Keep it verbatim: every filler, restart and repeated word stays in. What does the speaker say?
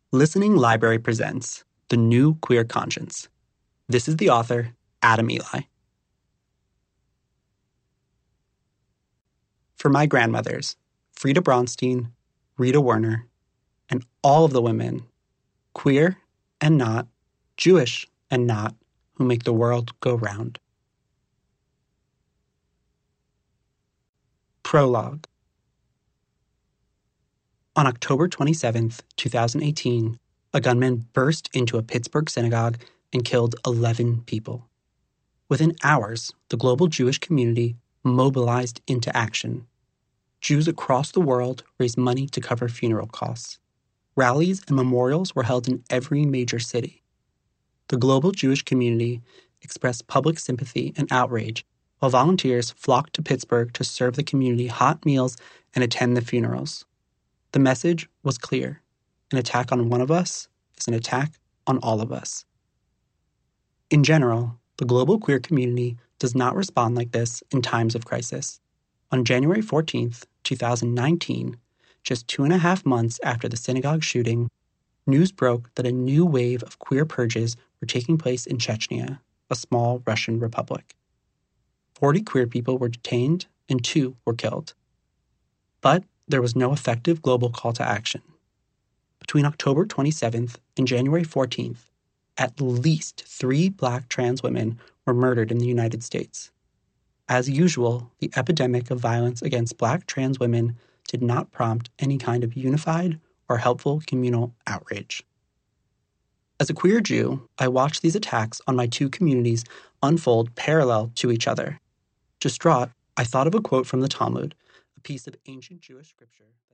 Listening Library presents The New Queer Conscience. This is the author, Adam Ely. For my grandmothers, Frida Braunstein, Rita Werner, and all of the women, queer and not, Jewish and not, who make the world go round. Prologue. On October twenty-seventh, twenty eighteen, a gunman burst into a Pittsburgh synagogue and killed eleven people. Within hours, the global Jewish community mobilized into action. Jews across the world raised money to cover funeral costs. Rallies and memorials were held in every major city. The global Jewish community expressed public sympathy and outrage, while volunteers flocked to Pittsburgh to serve the community hot meals and attend the funerals. The message was clear. An attack on one of us is an attack on all of us. In general, the global queer community does not respond like this in times of crisis. On January fourteenth, twenty nineteen, just two and a half months after the synagogue shooting, news broke that a new wave of queer purges were taking place in Chechnya, a small Russian republic. Forty queer people were detained and two were killed. But there was no effective global call to action. Between October twenty-seventh and January fourteenth, at least three Black trans women were murdered in the United States. As usual, the epidemic of violence against Black trans women did not prompt any kind of unified or helpful communal outrage. As a queer Jew, I watched these attacks on my two communities unfold parallel to each other. Distraught, I thought of a quote from the Talmud, a piece of ancient Jewish scripture